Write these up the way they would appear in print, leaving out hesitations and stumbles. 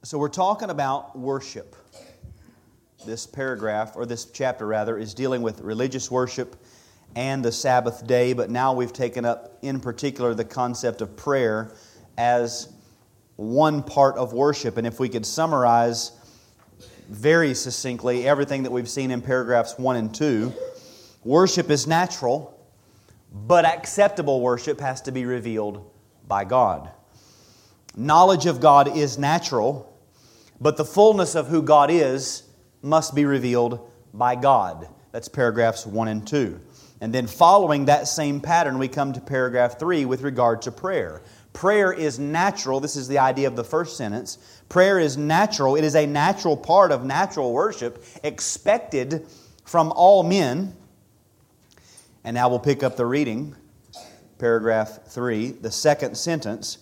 So we're talking about worship. This paragraph, or this chapter rather, is dealing with religious worship and the Sabbath day, but now we've taken up in particular the concept of prayer as one part of worship. And if we could summarize very succinctly everything that we've seen in paragraphs 1 and 2, worship is natural, but acceptable worship has to be revealed by God. Knowledge of God is natural, but the fullness of who God is must be revealed by God. That's paragraphs 1 and 2. And then following that same pattern, we come to paragraph 3 with regard to prayer. Prayer is natural. This is the idea of the first sentence. Prayer is natural. It is a natural part of natural worship, expected from all men. And now we'll pick up the reading. Paragraph 3, the second sentence.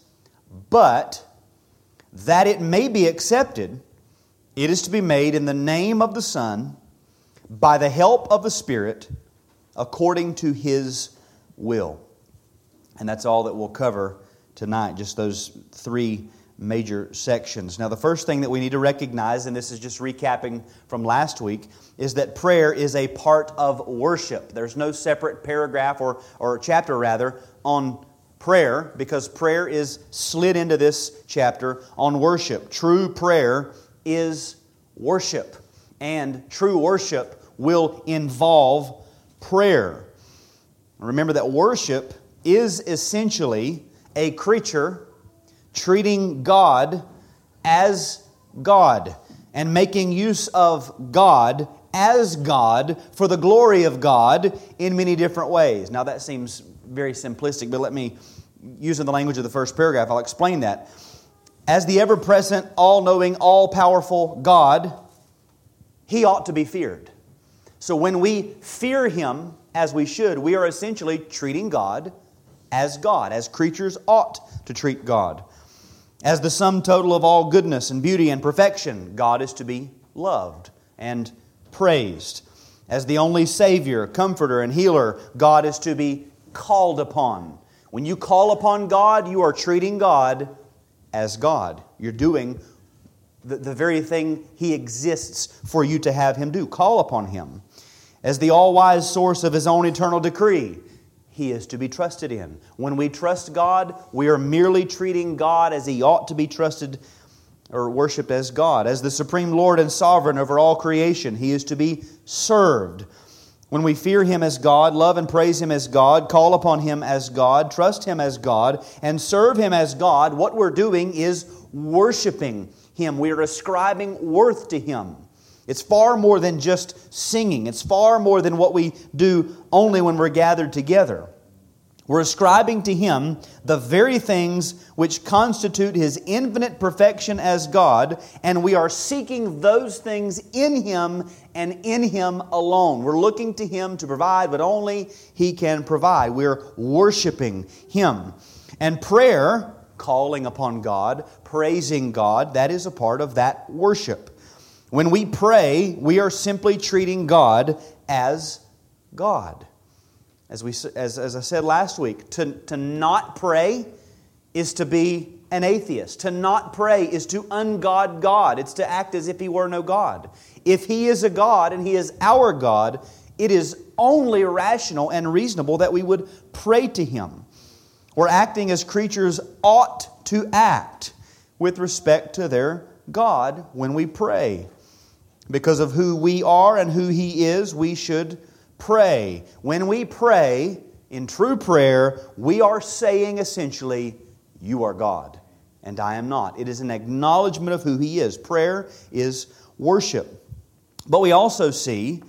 But that it may be accepted, it is to be made in the name of the Son, by the help of the Spirit, according to His will. And that's all that we'll cover tonight, just those three major sections. Now, the first thing that we need to recognize, and this is just recapping from last week, is that prayer is a part of worship. There's no separate paragraph or chapter rather on prayer, because prayer is slid into this chapter on worship. True prayer is worship, and true worship will involve prayer. Remember that worship is essentially a creature treating God as God and making use of God as God for the glory of God in many different ways. Now that seems very simplistic, but let me, using the language of the first paragraph, I'll explain that. As the ever-present, all-knowing, all-powerful God, He ought to be feared. So when we fear Him as we should, we are essentially treating God, as creatures ought to treat God. As the sum total of all goodness and beauty and perfection, God is to be loved and praised. As the only Savior, Comforter, and Healer, God is to be called upon. When you call upon God, you are treating God as God. You're doing the very thing He exists for you to have Him do. Call upon Him. As the all-wise source of His own eternal decree, He is to be trusted in. When we trust God, we are merely treating God as He ought to be trusted or worshipped as God. As the supreme Lord and sovereign over all creation, He is to be served. When we fear Him as God, love and praise Him as God, call upon Him as God, trust Him as God, and serve Him as God, what we're doing is worshiping Him. We are ascribing worth to Him. It's far more than just singing. It's far more than what we do only when we're gathered together. We're ascribing to Him the very things which constitute His infinite perfection as God, and we are seeking those things in Him and in Him alone. We're looking to Him to provide what only He can provide. We're worshiping Him. And prayer, calling upon God, praising God, that is a part of that worship. When we pray, we are simply treating God as God. As I said last week, to not pray is to be an atheist. To not pray is to ungod God. It's to act as if He were no God. If He is a God and He is our God, it is only rational and reasonable that we would pray to Him. We're acting as creatures ought to act with respect to their God when we pray. Because of who we are and who He is, we should pray. When we pray, in true prayer, we are saying essentially, You are God, and I am not. It is an acknowledgement of who He is. Prayer is worship. But we also see,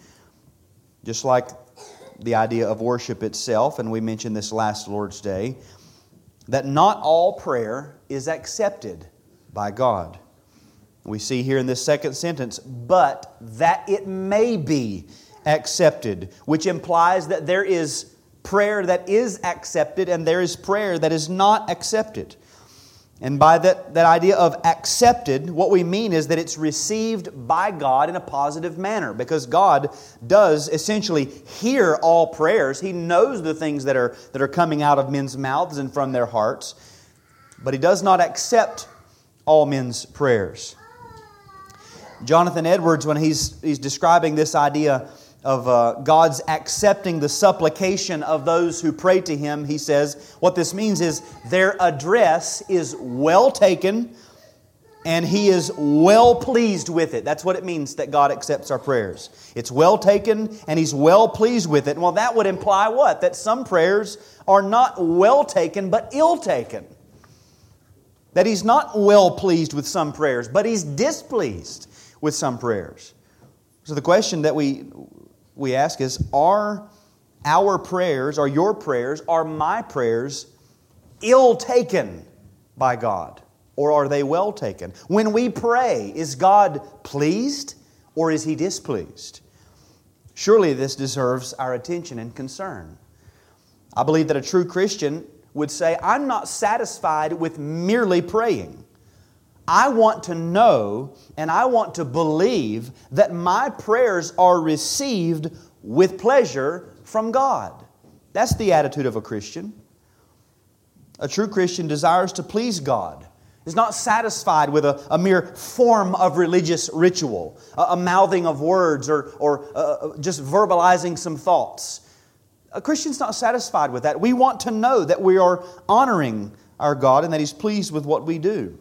just like the idea of worship itself, and we mentioned this last Lord's Day, that not all prayer is accepted by God. We see here in this second sentence, but that it may be accepted, which implies that there is prayer that is accepted and there is prayer that is not accepted. And by that idea of accepted, what we mean is that it's received by God in a positive manner, because God does essentially hear all prayers. He knows the things that are coming out of men's mouths and from their hearts, but He does not accept all men's prayers. Jonathan Edwards, when he's describing this idea of God's accepting the supplication of those who pray to Him, he says, what this means is their address is well taken and He is well pleased with it. That's what it means that God accepts our prayers. It's well taken and He's well pleased with it. Well, that would imply what? That some prayers are not well taken but ill taken. That He's not well pleased with some prayers, but He's displeased with some prayers. So the question that we ask is, are our prayers, are your prayers, are my prayers ill taken by God? Or are they well taken? When we pray, is God pleased or is He displeased? Surely this deserves our attention and concern. I believe that a true Christian would say, I'm not satisfied with merely praying. I want to know and I want to believe that my prayers are received with pleasure from God. That's the attitude of a Christian. A true Christian desires to please God. Is not satisfied with a mere form of religious ritual, a mouthing of words or just verbalizing some thoughts. A Christian's not satisfied with that. We want to know that we are honoring our God and that He's pleased with what we do.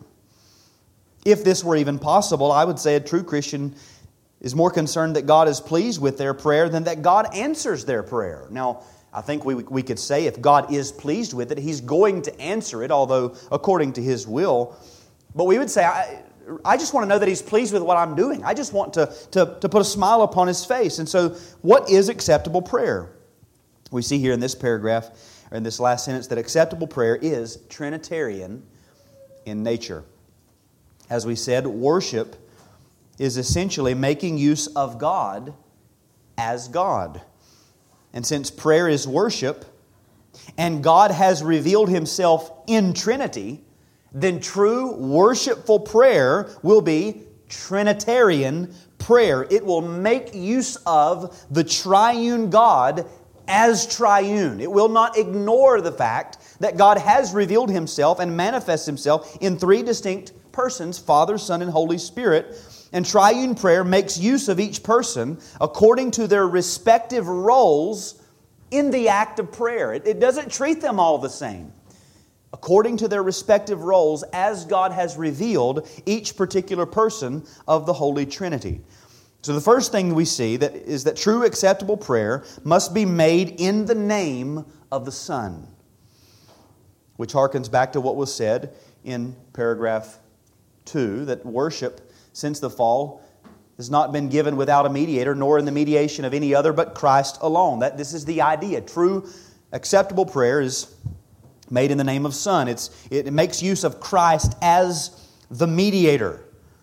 If this were even possible, I would say a true Christian is more concerned that God is pleased with their prayer than that God answers their prayer. Now, I think we could say if God is pleased with it, He's going to answer it, although according to His will. But we would say, I just want to know that He's pleased with what I'm doing. I just want to put a smile upon His face. And so, what is acceptable prayer? We see here in this paragraph, or in this last sentence, that acceptable prayer is Trinitarian in nature. As we said, worship is essentially making use of God as God. And since prayer is worship, and God has revealed Himself in Trinity, then true worshipful prayer will be Trinitarian prayer. It will make use of the triune God as triune. It will not ignore the fact that God has revealed Himself and manifests Himself in three distinct persons, Father, Son, and Holy Spirit. And triune prayer makes use of each person according to their respective roles in the act of prayer. It doesn't treat them all the same. According to their respective roles as God has revealed each particular person of the Holy Trinity. So the first thing we see is that true acceptable prayer must be made in the name of the Son. Which harkens back to what was said in paragraph 2, that worship since the fall has not been given without a mediator, nor in the mediation of any other but Christ alone. This is the idea. True acceptable prayer is made in the name of Son. It makes use of Christ as the mediator.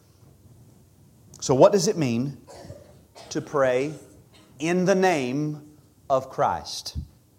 So what does it mean to pray in the name of Christ?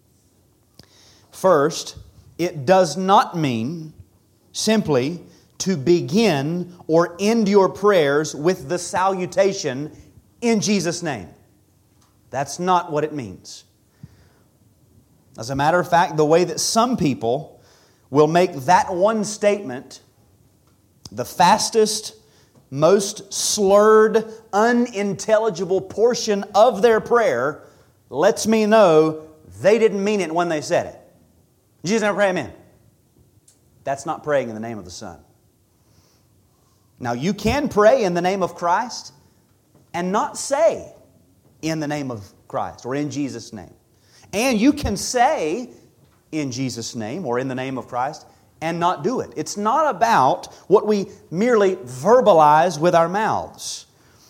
First, it does not mean simply to begin or end your prayers with the salutation, "In Jesus' name." That's not what it means. As a matter of fact, the way that some people will make that one statement the fastest, most slurred, unintelligible portion of their prayer lets me know they didn't mean it when they said it. In Jesus' name I pray, amen. That's not praying in the name of the Son. Now, you can pray in the name of Christ and not say in the name of Christ or in Jesus' name. And you can say in Jesus' name or in the name of Christ and not do it. It's not about what we merely verbalize with our mouths.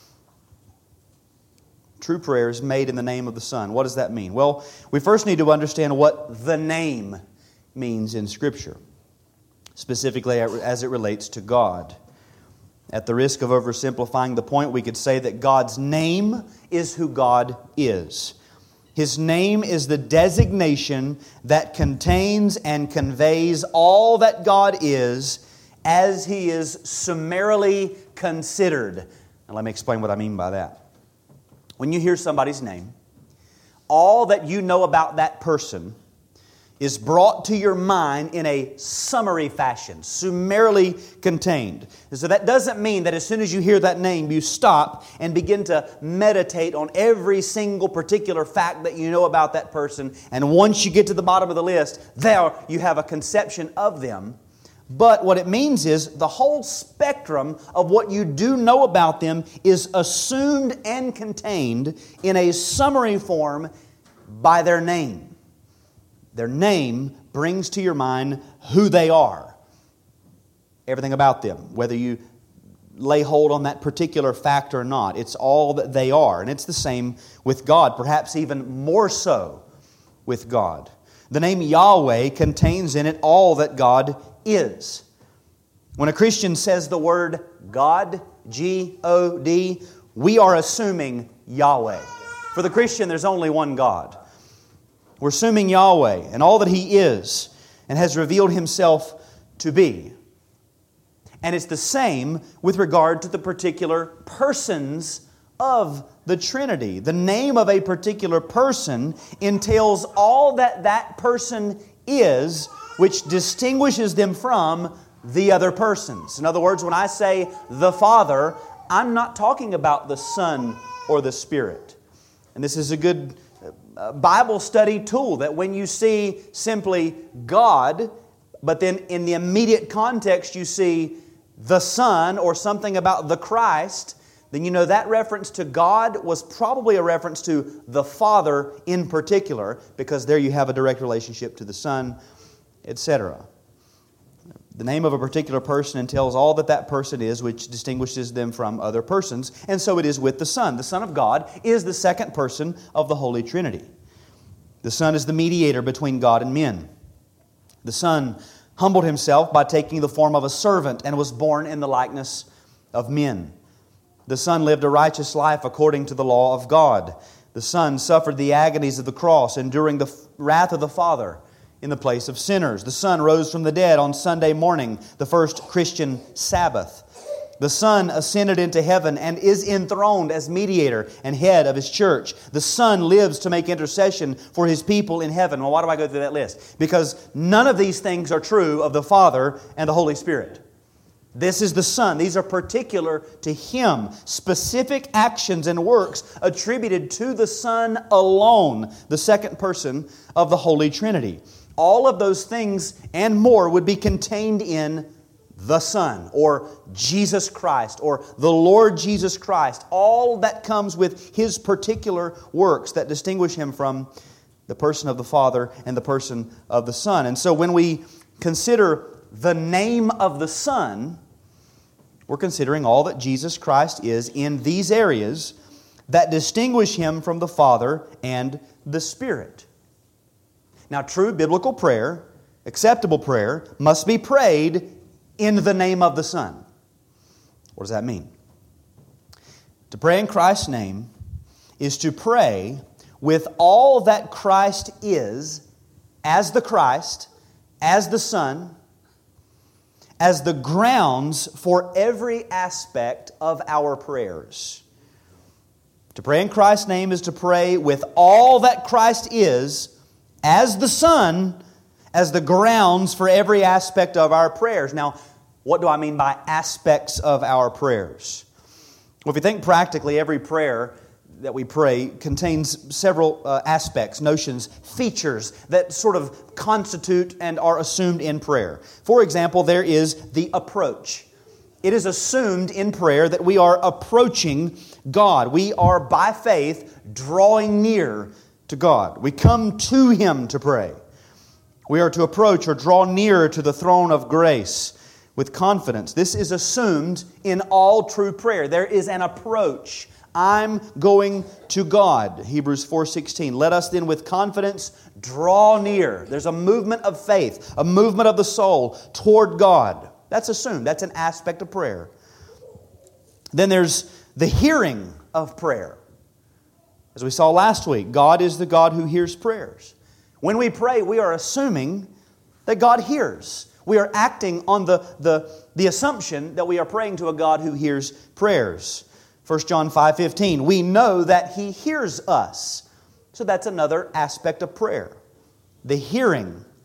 True prayer is made in the name of the Son. What does that mean? Well, we first need to understand what the name means in Scripture, specifically as it relates to God. At the risk of oversimplifying the point, we could say that God's name is who God is. His name is the designation that contains and conveys all that God is as He is summarily considered. Now let me explain what I mean by that. When you hear somebody's name, all that you know about that person is brought to your mind in a summary fashion, summarily contained. And so that doesn't mean that as soon as you hear that name, you stop and begin to meditate on every single particular fact that you know about that person. And once you get to the bottom of the list, there you have a conception of them. But what it means is the whole spectrum of what you do know about them is assumed and contained in a summary form by their name. Their name brings to your mind who they are. Everything about them, whether you lay hold on that particular fact or not. It's all that they are. And it's the same with God, perhaps even more so with God. The name Yahweh contains in it all that God is. When a Christian says the word God, G-O-D, we are assuming Yahweh. For the Christian, there's only one God. We're assuming Yahweh and all that He is and has revealed Himself to be. And it's the same with regard to the particular persons of the Trinity. The name of a particular person entails all that that person is, which distinguishes them from the other persons. In other words, when I say the Father, I'm not talking about the Son or the Spirit. And this is a good Bible study tool, that when you see simply God, but then in the immediate context you see the Son or something about the Christ, then you know that reference to God was probably a reference to the Father in particular, because there you have a direct relationship to the Son, etc. The name of a particular person entails all that that person is, which distinguishes them from other persons. And so it is with the Son. The Son of God is the second person of the Holy Trinity. The Son is the mediator between God and men. The Son humbled Himself by taking the form of a servant and was born in the likeness of men. The Son lived a righteous life according to the law of God. The Son suffered the agonies of the cross, enduring the wrath of the Father in the place of sinners. The Son rose from the dead on Sunday morning, the first Christian Sabbath. The Son ascended into heaven and is enthroned as mediator and head of His church. The Son lives to make intercession for His people in heaven. Well, why do I go through that list? Because none of these things are true of the Father and the Holy Spirit. This is the Son. These are particular to Him. Specific actions and works attributed to the Son alone, the second person of the Holy Trinity. All of those things and more would be contained in the Son, or Jesus Christ, or the Lord Jesus Christ. All that comes with His particular works that distinguish Him from the person of the Father and the person of the Son. And so when we consider the name of the Son, we're considering all that Jesus Christ is in these areas that distinguish Him from the Father and the Spirit. Now, true biblical prayer, acceptable prayer, must be prayed in the name of the Son. What does that mean? To pray in Christ's name is to pray with all that Christ is, as the Christ, as the Son, as the grounds for every aspect of our prayers. To pray in Christ's name is to pray with all that Christ is, as the Son, as the grounds for every aspect of our prayers. Now, what do I mean by aspects of our prayers? Well, if you think practically, every prayer that we pray contains several aspects, notions, features that sort of constitute and are assumed in prayer. For example, there is the approach. It is assumed in prayer that we are approaching God. We are, by faith, drawing near to God. We come to Him to pray. We are to approach or draw nearer to the throne of grace with confidence. This is assumed in all true prayer. There is an approach. I'm going to God. Hebrews 4:16. Let us then with confidence draw near. There's a movement of faith, a movement of the soul toward God. That's assumed. That's an aspect of prayer. Then there's the hearing of prayer. As we saw last week, God is the God who hears prayers. When we pray, we are assuming that God hears. We are acting on the assumption that we are praying to a God who hears prayers. 1 John 5:15, we know that He hears us. So that's another aspect of prayer. The hearing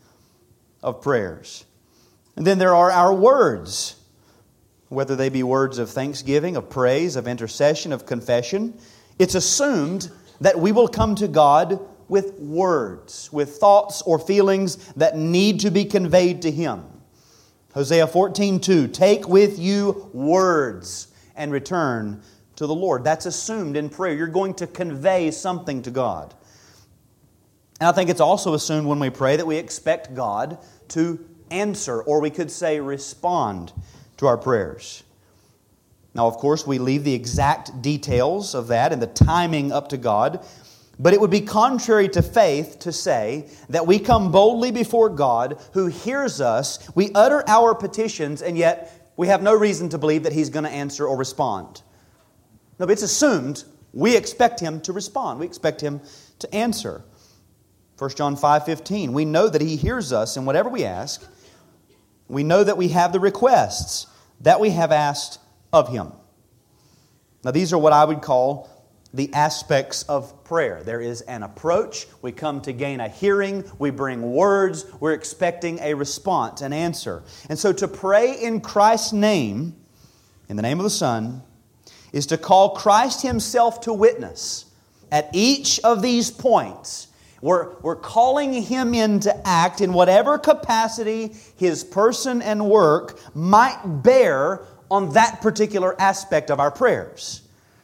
of prayers. And then there are our words, whether they be words of thanksgiving, of praise, of intercession, of confession. It's assumed that we will come to God with words, with thoughts or feelings that need to be conveyed to Him. Hosea 14:2, take with you words and return to the Lord. That's assumed in prayer. You're going to convey something to God. And I think it's also assumed when we pray that we expect God to answer, or we could say respond to our prayers. Now, of course, we leave the exact details of that and the timing up to God, but it would be contrary to faith to say that we come boldly before God who hears us, we utter our petitions, and yet we have no reason to believe that He's going to answer or respond. No, but it's assumed we expect Him to respond. We expect Him to answer. 1 John 5:15, we know that He hears us in whatever we ask. We know that we have the requests that we have asked of Him. Now, these are what I would call the aspects of prayer. There is an approach. We come to gain a hearing. We bring words. We're expecting a response, an answer. And so to pray in Christ's name, in the name of the Son, is to call Christ Himself to witness at each of these points. We're calling Him in to act in whatever capacity His person and work might bear on that particular aspect of our prayers.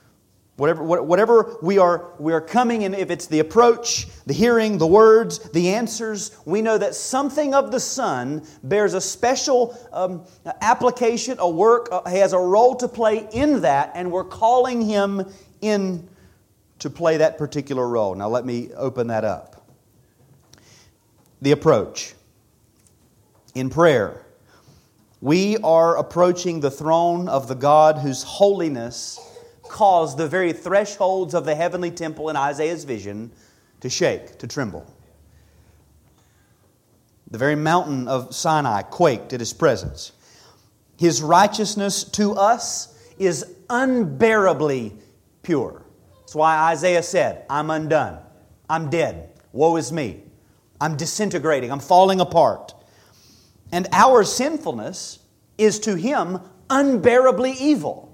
Whatever we are coming in, if it's the approach, the hearing, the words, the answers, we know that something of the Son bears a special application, a work, has a role to play in that, and we're calling Him in to play that particular role. Now let me open that up. The approach. In prayer, we are approaching the throne of the God whose holiness caused the very thresholds of the heavenly temple in Isaiah's vision to shake, to tremble. The very mountain of Sinai quaked at His presence. His righteousness to us is unbearably pure. That's why Isaiah said, I'm undone. I'm dead. Woe is me. I'm disintegrating. I'm falling apart. And our sinfulness is to Him unbearably evil.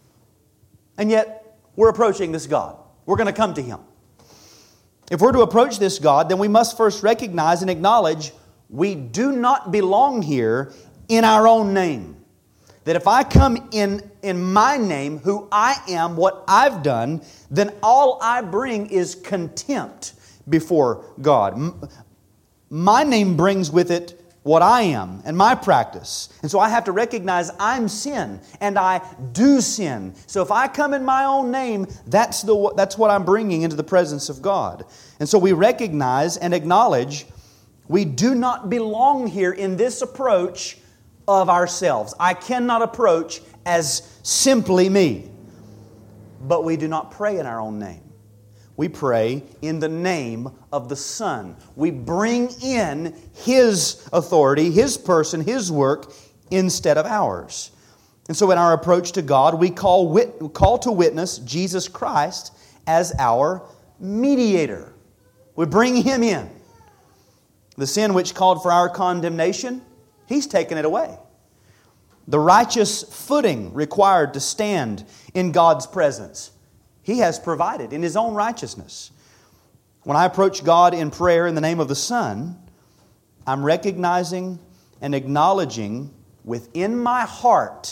And yet, we're approaching this God. We're going to come to Him. If we're to approach this God, then we must first recognize and acknowledge we do not belong here in our own name. That if I come in my name, who I am, what I've done, then all I bring is contempt before God. My name brings with it what I am and my practice. And so I have to recognize I'm sin and I do sin. So if I come in my own name, that's what I'm bringing into the presence of God. And so we recognize and acknowledge we do not belong here in this approach of ourselves. I cannot approach as simply me. But we do not pray in our own name. We pray in the name of the Son. We bring in His authority, His person, His work instead of ours. And so in our approach to God, we call to witness Jesus Christ as our mediator. We bring Him in. The sin which called for our condemnation, He's taken it away. The righteous footing required to stand in God's presence, He has provided in His own righteousness. When I approach God in prayer in the name of the Son, I'm recognizing and acknowledging within my heart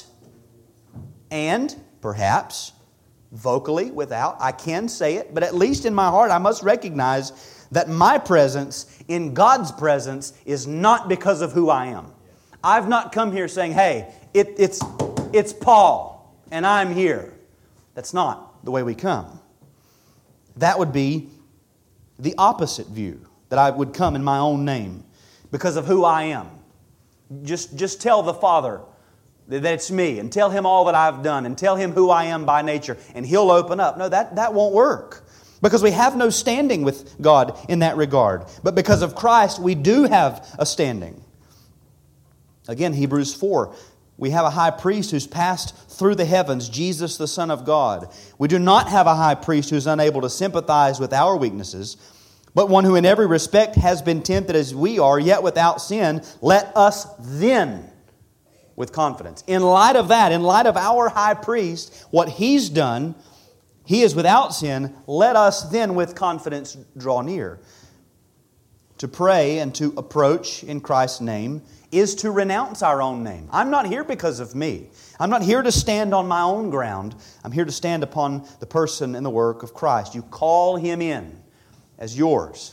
and perhaps vocally without, I can say it, but at least in my heart I must recognize that my presence in God's presence is not because of who I am. I've not come here saying, hey, it's Paul and I'm here. That's not the way we come. That would be the opposite view, that I would come in my own name because of who I am. Just tell the Father that it's me and tell Him all that I've done and tell Him who I am by nature and He'll open up. No, that won't work because we have no standing with God in that regard. But because of Christ, we do have a standing. Again, Hebrews 4, we have a high priest who's passed through the heavens, Jesus the Son of God. We do not have a high priest who's unable to sympathize with our weaknesses, but one who in every respect has been tempted as we are, yet without sin, let us then, with confidence. In light of that, in light of our high priest, what He's done, He is without sin, let us then with confidence draw near. To pray and to approach in Christ's name is to renounce our own name. I'm not here because of me. I'm not here to stand on my own ground. I'm here to stand upon the person and the work of Christ. You call Him in as yours.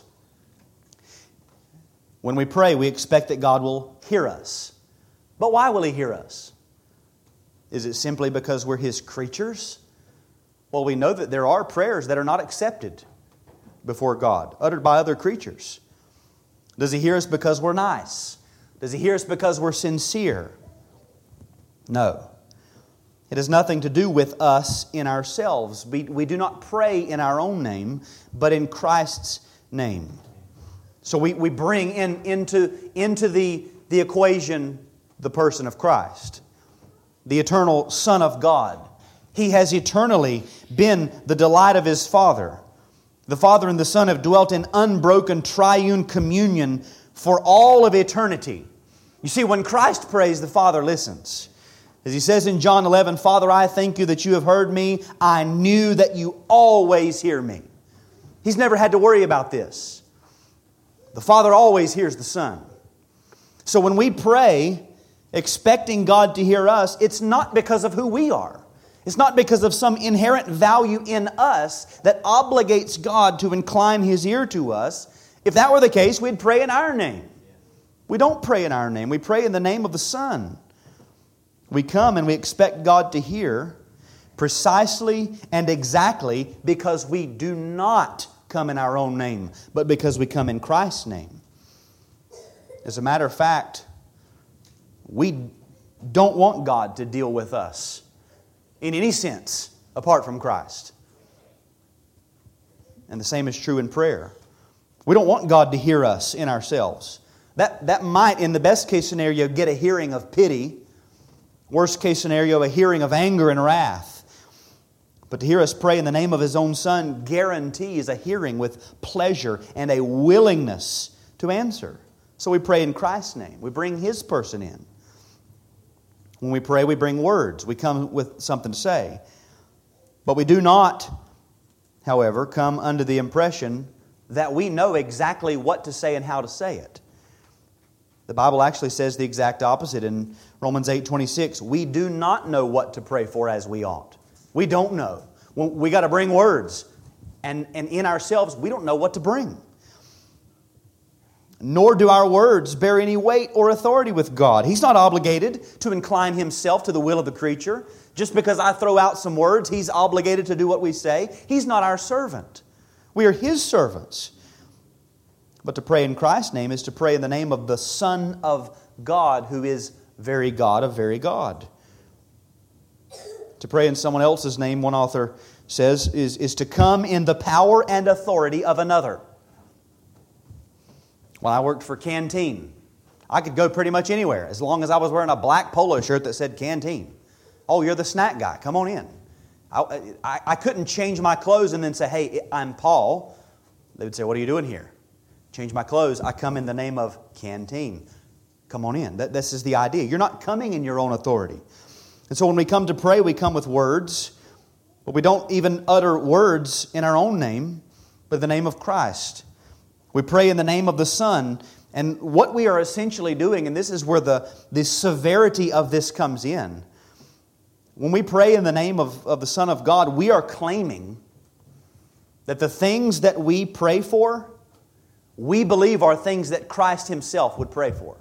When we pray, we expect that God will hear us. But why will He hear us? Is it simply because we're His creatures? Well, we know that there are prayers that are not accepted before God, uttered by other creatures. Does He hear us because we're nice? Does He hear us because we're sincere? No. It has nothing to do with us in ourselves. We do not pray in our own name, but in Christ's name. So we bring into the equation the person of Christ, the eternal Son of God. He has eternally been the delight of His Father. The Father and the Son have dwelt in unbroken triune communion for all of eternity. You see, when Christ prays, the Father listens. As He says in John 11, Father, I thank You that You have heard me. I knew that You always hear me. He's never had to worry about this. The Father always hears the Son. So when we pray, expecting God to hear us, it's not because of who we are. It's not because of some inherent value in us that obligates God to incline His ear to us. If that were the case, we'd pray in our name. We don't pray in our name. We pray in the name of the Son. We come and we expect God to hear precisely and exactly because we do not come in our own name, but because we come in Christ's name. As a matter of fact, we don't want God to deal with us in any sense apart from Christ. And the same is true in prayer. We don't want God to hear us in ourselves. That might, in the best case scenario, get a hearing of pity. Worst case scenario, a hearing of anger and wrath. But to hear us pray in the name of His own Son guarantees a hearing with pleasure and a willingness to answer. So we pray in Christ's name. We bring His person in. When we pray, we bring words. We come with something to say. But we do not, however, come under the impression that we know exactly what to say and how to say it. The Bible actually says the exact opposite in Romans 8:26. We do not know what to pray for as we ought. We don't know. We got to bring words. And in ourselves, we don't know what to bring. Nor do our words bear any weight or authority with God. He's not obligated to incline Himself to the will of the creature. Just because I throw out some words, He's obligated to do what we say. He's not our servant. We are His servants. But to pray in Christ's name is to pray in the name of the Son of God, who is very God of very God. To pray in someone else's name, one author says, is to come in the power and authority of another. When I worked for Canteen, I could go pretty much anywhere as long as I was wearing a black polo shirt that said Canteen. Oh, you're the snack guy. Come on in. I couldn't change my clothes and then say, hey, I'm Paul. They would say, what are you doing here? Change my clothes. I come in the name of Canteen. Come on in. This is the idea. You're not coming in your own authority. And so when we come to pray, we come with words. But we don't even utter words in our own name, but the name of Christ. We pray in the name of the Son. And what we are essentially doing, and this is where the severity of this comes in. When we pray in the name of the Son of God, we are claiming that the things that we pray for, we believe are things that Christ Himself would pray for.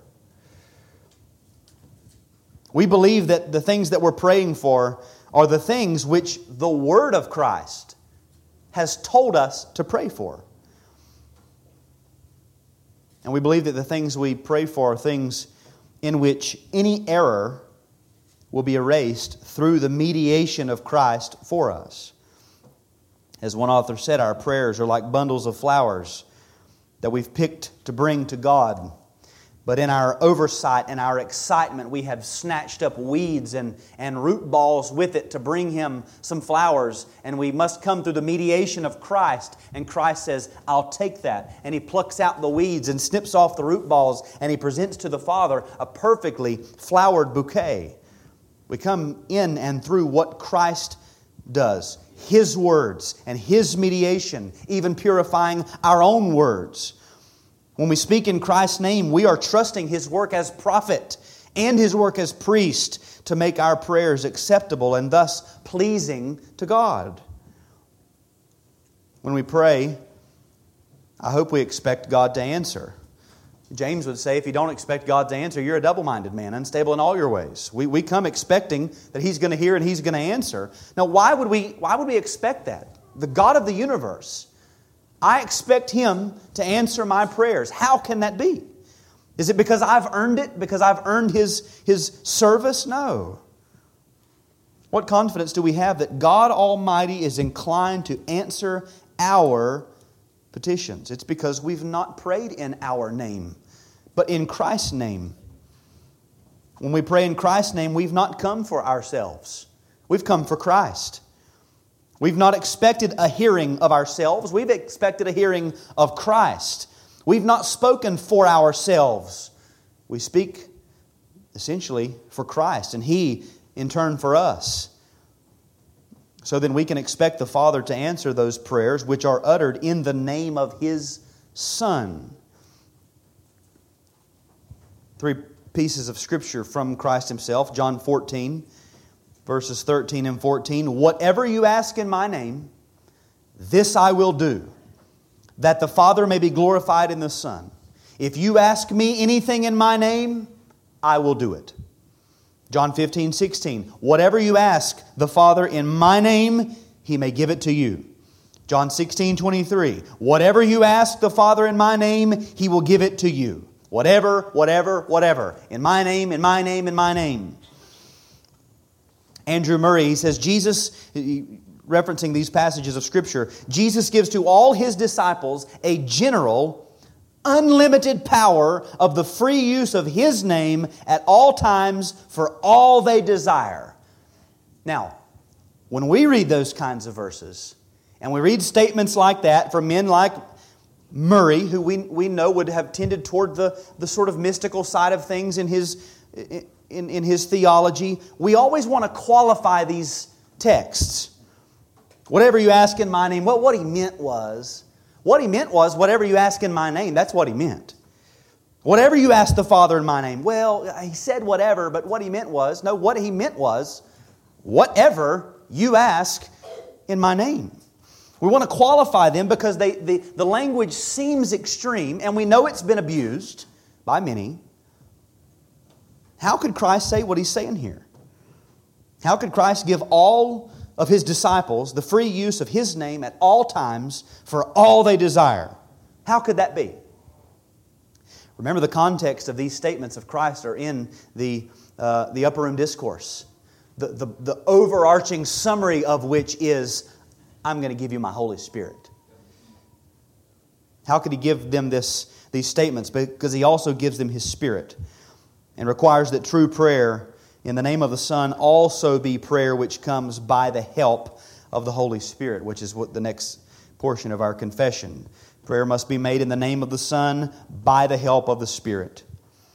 We believe that the things that we're praying for are the things which the Word of Christ has told us to pray for. And we believe that the things we pray for are things in which any error will be erased through the mediation of Christ for us. As one author said, our prayers are like bundles of flowers that we've picked to bring to God. But in our oversight and our excitement, we have snatched up weeds and root balls with it to bring Him some flowers. And we must come through the mediation of Christ. And Christ says, I'll take that. And He plucks out the weeds and snips off the root balls. And He presents to the Father a perfectly flowered bouquet. We come in and through what Christ does. His words and His mediation, even purifying our own words. When we speak in Christ's name, we are trusting His work as prophet and His work as priest to make our prayers acceptable and thus pleasing to God. When we pray, I hope we expect God to answer. James would say, if you don't expect God to answer, you're a double-minded man, unstable in all your ways. We come expecting that He's going to hear and He's going to answer. Now, why would we expect that? The God of the universe, I expect Him to answer my prayers. How can that be? Is it because I've earned it? Because I've earned His service? No. What confidence do we have that God Almighty is inclined to answer our petitions? It's because we've not prayed in our name, but in Christ's name. When we pray in Christ's name, we've not come for ourselves. We've come for Christ. We've not expected a hearing of ourselves. We've expected a hearing of Christ. We've not spoken for ourselves. We speak essentially for Christ, and He in turn for us. So then we can expect the Father to answer those prayers which are uttered in the name of His Son. 3 pieces of Scripture from Christ Himself. John 14, verses 13 and 14. Whatever you ask in my name, this I will do, that the Father may be glorified in the Son. If you ask me anything in my name, I will do it. John 15, 16. Whatever you ask the Father in my name, He may give it to you. John 16, 23. Whatever you ask the Father in my name, He will give it to you. Whatever. In my name, in my name, in my name. Andrew Murray, he says, Jesus, referencing these passages of Scripture, Jesus gives to all His disciples a general, unlimited power of the free use of His name at all times for all they desire. Now, when we read those kinds of verses, and we read statements like that from men like Murray, who we know would have tended toward the sort of mystical side of things in his theology, we always want to qualify these texts. Whatever you ask in my name, what he meant was, whatever you ask in my name, that's what he meant. Whatever you ask the Father in my name. Well, he said whatever, but what he meant was, whatever you ask in my name. We want to qualify them because the language seems extreme, and we know it's been abused by many. How could Christ say what He's saying here? How could Christ give all of His disciples the free use of His name at all times for all they desire? How could that be? Remember, the context of these statements of Christ are in the Upper Room Discourse. The overarching summary of which is, I'm going to give you my Holy Spirit. How could He give them these statements? Because He also gives them His Spirit, and requires that true prayer in the name of the Son also be prayer which comes by the help of the Holy Spirit, which is what the next portion of our confession. Prayer must be made in the name of the Son by the help of the Spirit.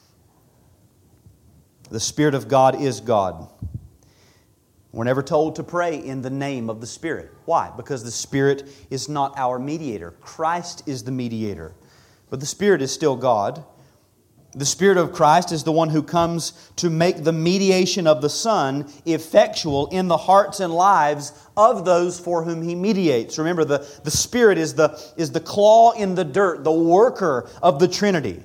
The Spirit of God is God. We're never told to pray in the name of the Spirit. Why? Because the Spirit is not our mediator. Christ is the mediator. But the Spirit is still God. The Spirit of Christ is the one who comes to make the mediation of the Son effectual in the hearts and lives of those for whom He mediates. Remember, the Spirit is the claw in the dirt, the worker of the Trinity.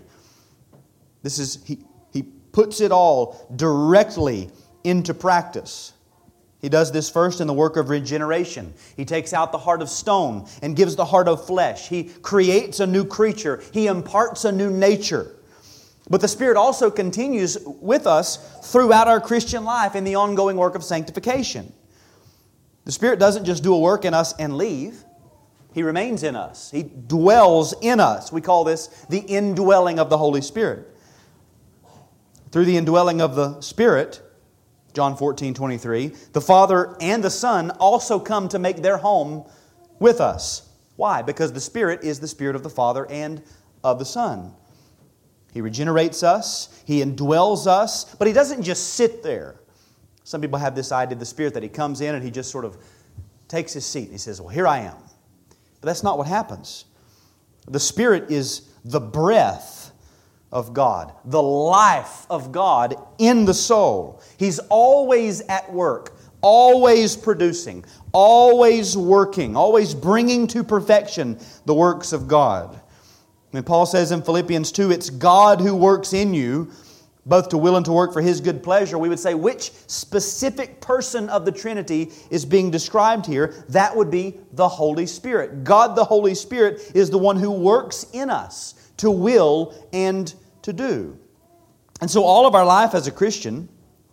He puts it all directly into practice. He does this first in the work of regeneration. He takes out the heart of stone and gives the heart of flesh. He creates a new creature. He imparts a new nature. But the Spirit also continues with us throughout our Christian life in the ongoing work of sanctification. The Spirit doesn't just do a work in us and leave. He remains in us. He dwells in us. We call this the indwelling of the Holy Spirit. Through the indwelling of the Spirit, John 14:23, the Father and the Son also come to make their home with us. Why? Because the Spirit is the Spirit of the Father and of the Son. He regenerates us, He indwells us, but He doesn't just sit there. Some people have this idea of the Spirit that He comes in and He just sort of takes His seat and He says, well, here I am. But that's not what happens. The Spirit is the breath of God, the life of God in the soul. He's always at work, always producing, always working, always bringing to perfection the works of God. When Paul says in Philippians 2, it's God who works in you, both to will and to work for His good pleasure, we would say which specific person of the Trinity is being described here? That would be the Holy Spirit. God the Holy Spirit is the one who works in us to will and to do. And so all of our life as a Christian,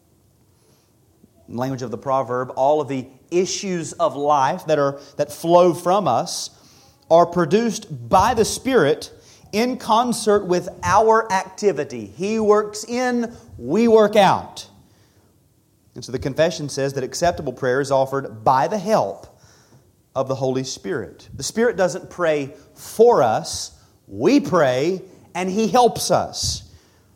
in the language of the proverb, all of the issues of life that flow from us are produced by the Spirit in concert with our activity. He works in, we work out. And so the confession says that acceptable prayer is offered by the help of the Holy Spirit. The Spirit doesn't pray for us, we pray and He helps us.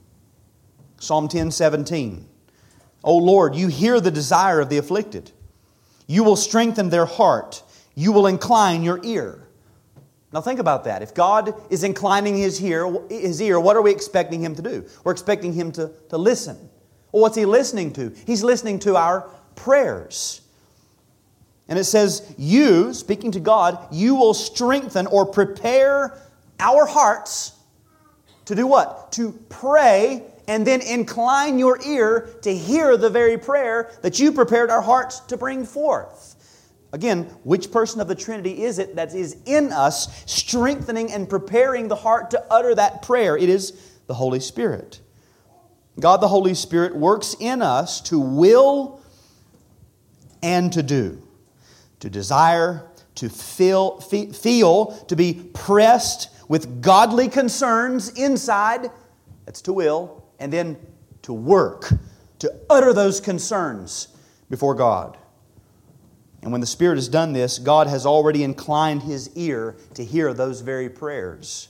Psalm 10:17. O Lord, You hear the desire of the afflicted. You will strengthen their heart. You will incline Your ear. Now think about that. If God is inclining His ear, what are we expecting Him to do? We're expecting Him to listen. Well, what's He listening to? He's listening to our prayers. And it says, You, speaking to God, You will strengthen or prepare our hearts to do what? To pray and then incline Your ear to hear the very prayer that You prepared our hearts to bring forth. Again, which person of the Trinity is it that is in us strengthening and preparing the heart to utter that prayer? It is the Holy Spirit. God the Holy Spirit works in us to will and to do. To desire, to feel, to be pressed with godly concerns inside, that's to will, and then to work, to utter those concerns before God. And when the Spirit has done this, God has already inclined His ear to hear those very prayers.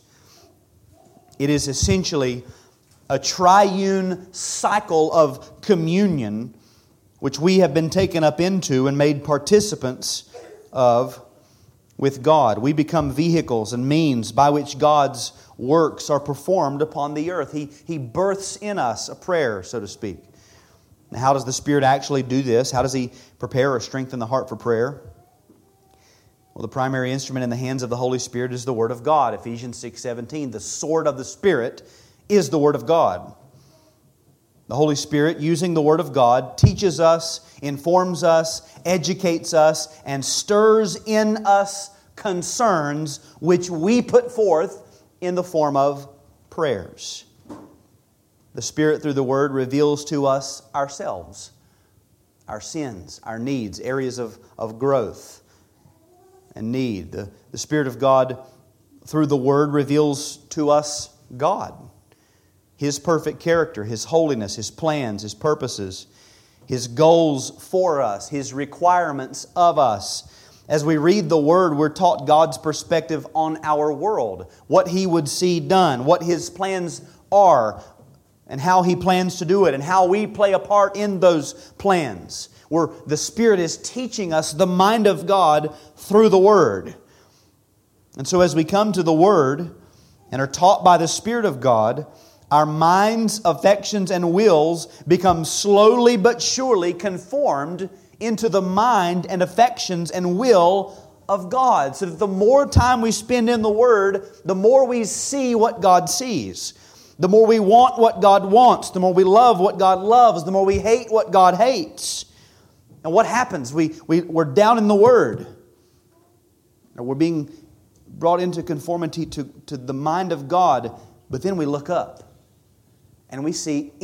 It is essentially a triune cycle of communion which we have been taken up into and made participants of with God. We become vehicles and means by which God's works are performed upon the earth. He births in us a prayer, so to speak. Now, how does the Spirit actually do this? How does He prepare or strengthen the heart for prayer? Well, the primary instrument in the hands of the Holy Spirit is the Word of God. Ephesians 6:17, the sword of the Spirit is the Word of God. The Holy Spirit, using the Word of God, teaches us, informs us, educates us, and stirs in us concerns which we put forth in the form of prayers. The Spirit, through the Word, reveals to us ourselves, our sins, our needs, areas of growth and need. The Spirit of God, through the Word, reveals to us God, His perfect character, His holiness, His plans, His purposes, His goals for us, His requirements of us. As we read the Word, we're taught God's perspective on our world, what He would see done, what His plans are, and how He plans to do it, and how we play a part in those plans. Where the Spirit is teaching us the mind of God through the Word. And so as we come to the Word and are taught by the Spirit of God, our minds, affections, and wills become slowly but surely conformed into the mind and affections and will of God. So that the more time we spend in the Word, the more we see what God sees. The more we want what God wants, the more we love what God loves, the more we hate what God hates. And what happens? We're down in the Word. Or we're being brought into conformity to the mind of God, but then we look up and we see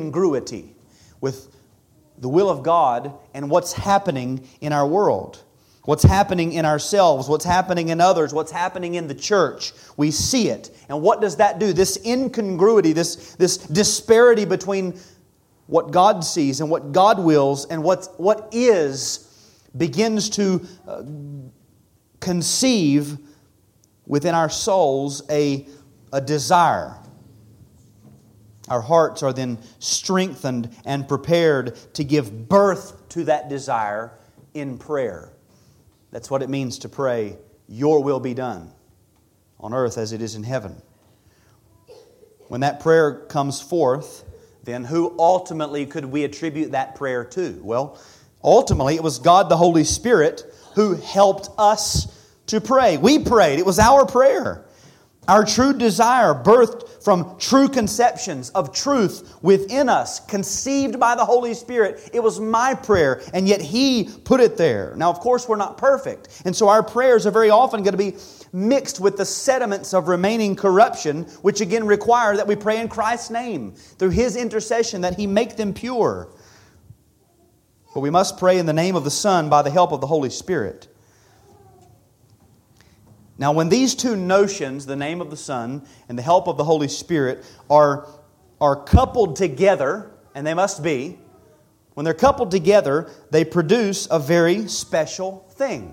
incongruity with the will of God and what's happening in our world. What's happening in ourselves, what's happening in others, what's happening in the church. We see it. And what does that do? This incongruity, this disparity between what God sees and what God wills and what is begins to conceive within our souls a desire. Our hearts are then strengthened and prepared to give birth to that desire in prayer. That's what it means to pray, "Your will be done on earth as it is in heaven." When that prayer comes forth, then who ultimately could we attribute that prayer to? Well, ultimately it was God the Holy Spirit who helped us to pray. We prayed. It was our prayer. Our true desire, birthed from true conceptions of truth within us, conceived by the Holy Spirit. It was my prayer, and yet He put it there. Now, of course, we're not perfect, and so our prayers are very often going to be mixed with the sediments of remaining corruption, which again require that we pray in Christ's name, through His intercession, that He make them pure. But we must pray in the name of the Son by the help of the Holy Spirit. Now, when these two notions, the name of the Son and the help of the Holy Spirit, are coupled together, and they must be, when they're coupled together, they produce a very special thing.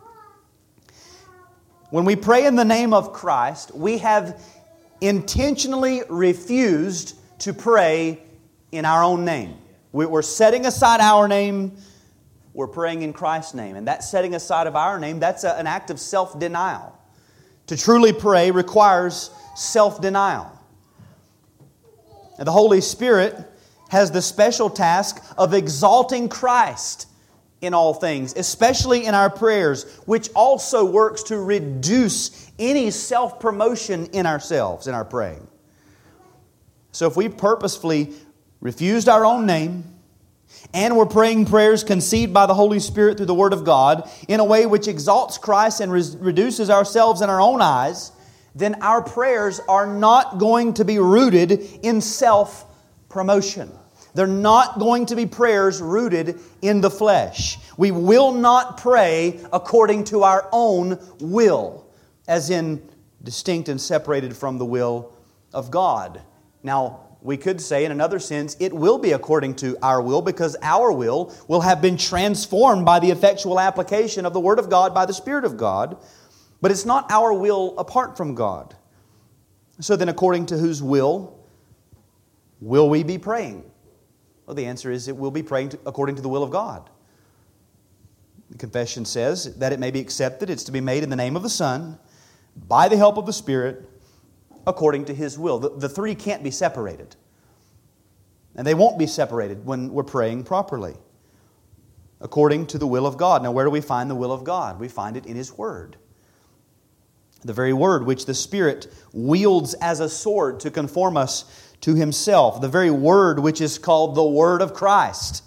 When we pray in the name of Christ, we have intentionally refused to pray in our own name. We're setting aside our name. We're praying in Christ's name. And that setting aside of our name, that's an act of self-denial. To truly pray requires self-denial. And the Holy Spirit has the special task of exalting Christ in all things, especially in our prayers, which also works to reduce any self-promotion in ourselves, in our praying. So if we purposefully refused our own name, and we're praying prayers conceived by the Holy Spirit through the Word of God in a way which exalts Christ and reduces ourselves in our own eyes, then our prayers are not going to be rooted in self-promotion. They're not going to be prayers rooted in the flesh. We will not pray according to our own will, as in distinct and separated from the will of God. Now, we could say in another sense, it will be according to our will, because our will have been transformed by the effectual application of the Word of God by the Spirit of God. But it's not our will apart from God. So then, according to whose will we be praying? Well, the answer is it will be praying according to the will of God. The confession says that it may be accepted. It's to be made in the name of the Son, by the help of the Spirit, according to His will. The three can't be separated. And they won't be separated when we're praying properly. According to the will of God. Now, where do we find the will of God? We find it in His Word. The very Word which the Spirit wields as a sword to conform us to Himself. The very Word which is called the Word of Christ.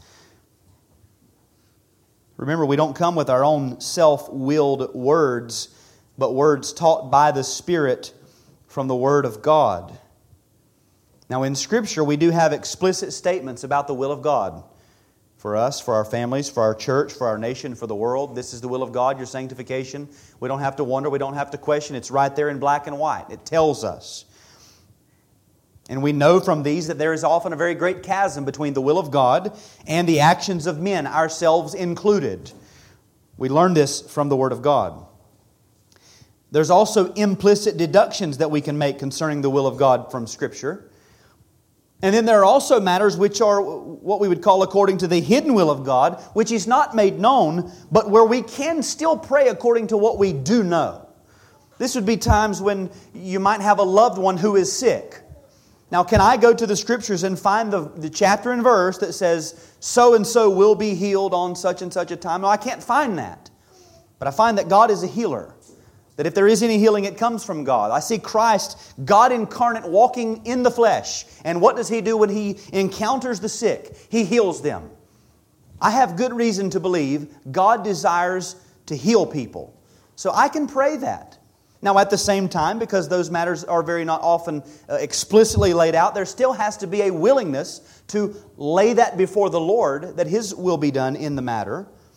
Remember, we don't come with our own self-willed words, but words taught by the Spirit from the Word of God. Now, in Scripture, we do have explicit statements about the will of God. For us, for our families, for our church, for our nation, for the world. This is the will of God, your sanctification. We don't have to wonder, we don't have to question. It's right there in black and white. It tells us. And we know from these that there is often a very great chasm between the will of God and the actions of men, ourselves included. We learn this from the Word of God. There's also implicit deductions that we can make concerning the will of God from Scripture. And then there are also matters which are what we would call according to the hidden will of God, which is not made known, but where we can still pray according to what we do know. This would be times when you might have a loved one who is sick. Now, can I go to the Scriptures and find the chapter and verse that says, so-and-so will be healed on such and such a time? No, I can't find that. But I find that God is a healer. That if there is any healing, it comes from God. I see Christ, God incarnate, walking in the flesh. And what does He do when He encounters the sick? He heals them. I have good reason to believe God desires to heal people. So I can pray that. Now, at the same time, because those matters are very not often explicitly laid out, there still has to be a willingness to lay that before the Lord, that His will be done in the matter.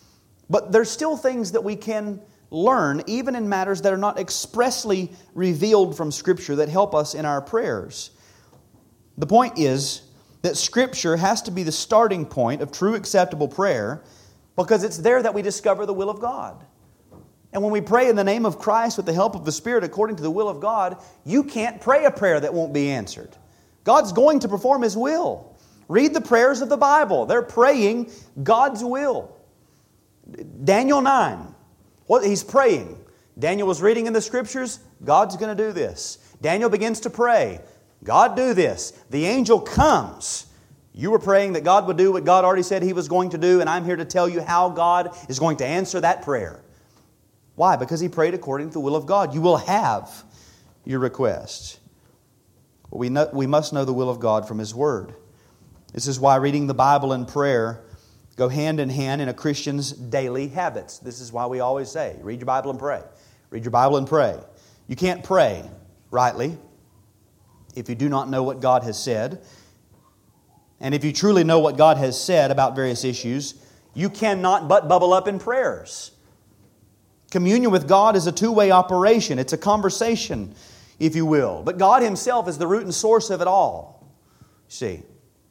But there's still things that we can learn, even in matters that are not expressly revealed from Scripture, that help us in our prayers. The point is that Scripture has to be the starting point of true acceptable prayer, because it's there that we discover the will of God. And when we pray in the name of Christ with the help of the Spirit according to the will of God, you can't pray a prayer that won't be answered. God's going to perform His will. Read the prayers of the Bible. They're praying God's will. Daniel 9, what he's praying. Daniel was reading in the Scriptures, God's going to do this. Daniel begins to pray, God do this. The angel comes. You were praying that God would do what God already said He was going to do, and I'm here to tell you how God is going to answer that prayer. Why? Because he prayed according to the will of God. You will have your request. We must know the will of God from His Word. This is why reading the Bible and prayer go hand in hand in a Christian's daily habits. This is why we always say, read your Bible and pray. Read your Bible and pray. You can't pray rightly if you do not know what God has said. And if you truly know what God has said about various issues, you cannot but bubble up in prayers. Communion with God is a two-way operation. It's a conversation, if you will. But God Himself is the root and source of it all. See?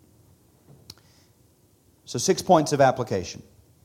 So 6 points of application.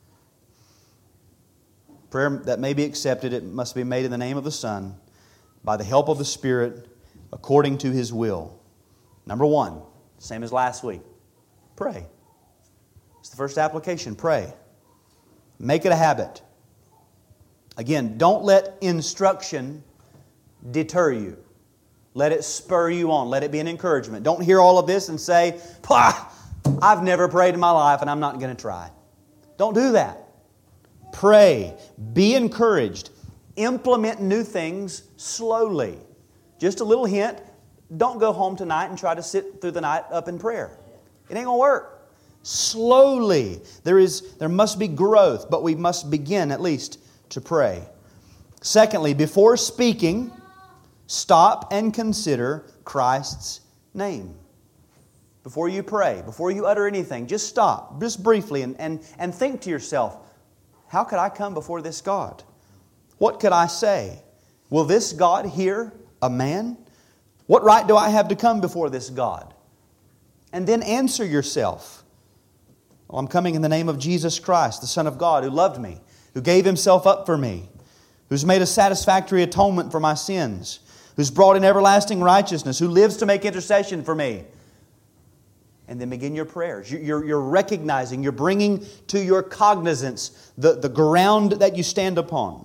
Prayer that may be accepted, it must be made in the name of the Son, by the help of the Spirit, according to His will. Number 1, same as last week, pray. It's the first application, pray. Make it a habit. Again, don't let instruction deter you. Let it spur you on. Let it be an encouragement. Don't hear all of this and say, I've never prayed in my life and I'm not going to try. Don't do that. Pray. Be encouraged. Implement new things slowly. Just a little hint, don't go home tonight and try to sit through the night up in prayer. It ain't going to work. Slowly. There must be growth, but we must begin at least to pray. Secondly, before speaking, stop and consider Christ's name. Before you pray, before you utter anything, just stop, just briefly, and think to yourself, how could I come before this God? What could I say? Will this God hear a man? What right do I have to come before this God? And then answer yourself. Well, I'm coming in the name of Jesus Christ, the Son of God, who loved me, who gave Himself up for me, who's made a satisfactory atonement for my sins, who's brought in everlasting righteousness, who lives to make intercession for me. And then begin your prayers. You're recognizing, you're bringing to your cognizance the ground that you stand upon.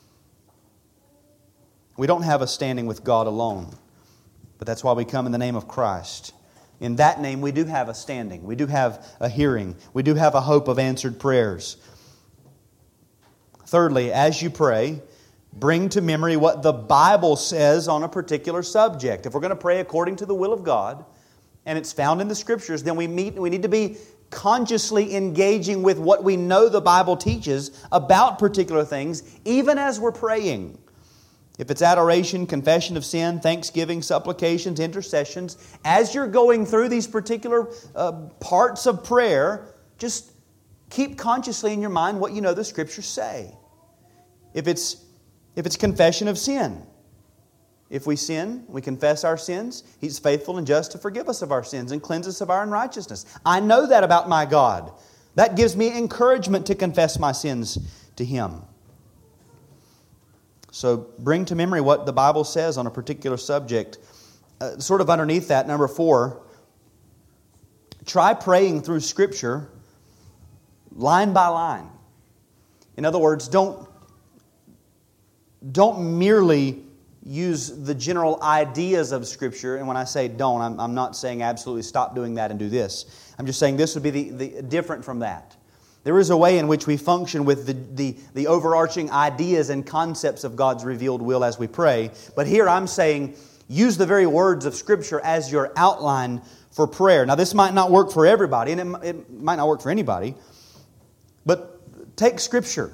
We don't have a standing with God alone, but that's why we come in the name of Christ. In that name we do have a standing. We do have a hearing. We do have a hope of answered prayers. Thirdly, as you pray, bring to memory what the Bible says on a particular subject. If we're going to pray according to the will of God, and it's found in the Scriptures, then we need to be consciously engaging with what we know the Bible teaches about particular things, even as we're praying. If it's adoration, confession of sin, thanksgiving, supplications, intercessions, as you're going through these particular parts of prayer, just keep consciously in your mind what you know the Scriptures say. If it's confession of sin, if we sin, we confess our sins, He's faithful and just to forgive us of our sins and cleanse us of our unrighteousness. I know that about my God. That gives me encouragement to confess my sins to Him. So bring to memory what the Bible says on a particular subject. Sort of underneath that, number 4, try praying through Scripture line by line. In other words, don't merely use the general ideas of Scripture. And when I say don't, I'm not saying absolutely stop doing that and do this. I'm just saying this would be the different from that. There is a way in which we function with the overarching ideas and concepts of God's revealed will as we pray. But here I'm saying use the very words of Scripture as your outline for prayer. Now this might not work for everybody, and it might not work for anybody. But take Scripture.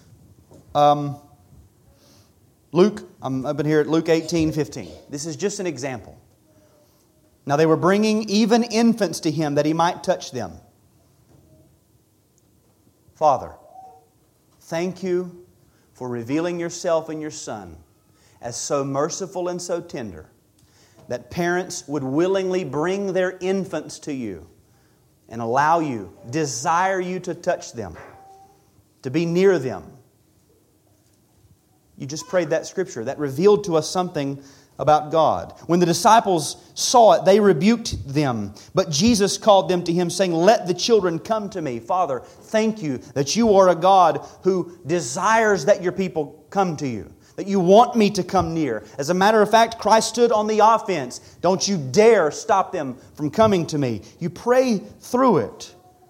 Luke, I've been here at Luke 18:15. This is just an example. Now they were bringing even infants to Him that He might touch them. Father, Thank You for revealing Yourself in Your Son as so merciful and so tender that parents would willingly bring their infants to You and allow You, desire You to touch them, to be near them. You just prayed that scripture. That revealed to us something about God. When the disciples saw it, they rebuked them. But Jesus called them to Him, saying, "Let the children come to me." Father, thank You that You are a God who desires that Your people come to You, that You want me to come near. As a matter of fact, Christ stood on the offense. Don't you dare stop them from coming to me. You pray through it.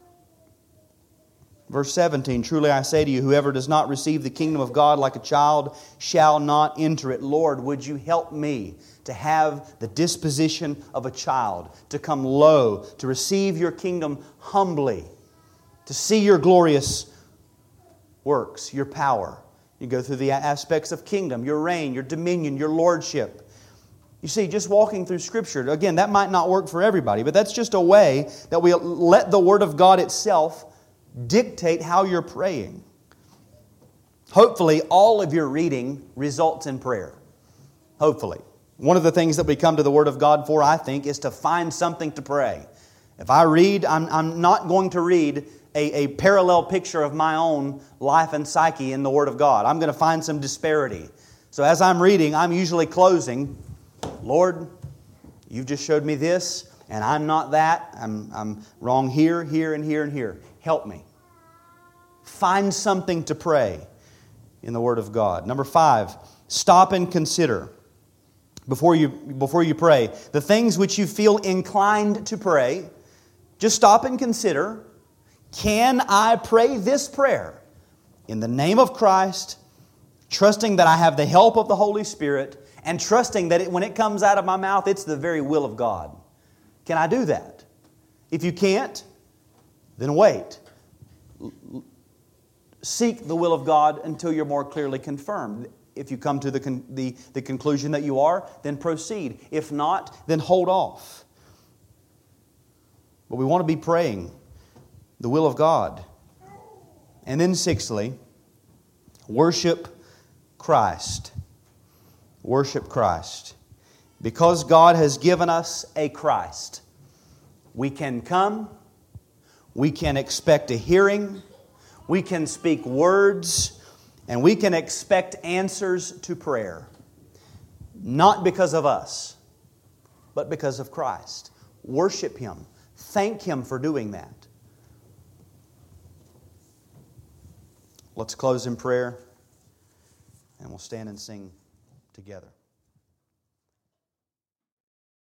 Verse 17, "Truly I say to you, whoever does not receive the kingdom of God like a child shall not enter it." Lord, would You help me to have the disposition of a child, to come low, to receive Your kingdom humbly, to see Your glorious works, Your power. You go through the aspects of kingdom, Your reign, Your dominion, Your lordship. You see, just walking through Scripture, again, that might not work for everybody, but that's just a way that we let the Word of God itself dictate how you're praying. Hopefully, all of your reading results in prayer. Hopefully. One of the things that we come to the Word of God for, I think, is to find something to pray. If I read, I'm not going to read a parallel picture of my own life and psyche in the Word of God. I'm going to find some disparity. So as I'm reading, I'm usually closing, "Lord, You've just showed me this, and I'm not that. I'm wrong here, here, and here, and here. Help me." Find something to pray in the Word of God. Number 5, stop and consider before you pray. The things which you feel inclined to pray, just stop and consider. Can I pray this prayer in the name of Christ, trusting that I have the help of the Holy Spirit, and trusting that when it comes out of my mouth, it's the very will of God? Can I do that? If you can't, then wait. Seek the will of God until you're more clearly confirmed. If you come to the conclusion that you are, then proceed. If not, then hold off. But we want to be praying the will of God. And then sixthly, worship Christ. Worship Christ. Because God has given us a Christ, we can come, we can expect a hearing, we can speak words, and we can expect answers to prayer. Not because of us, but because of Christ. Worship Him. Thank Him for doing that. Let's close in prayer, and we'll stand and sing together.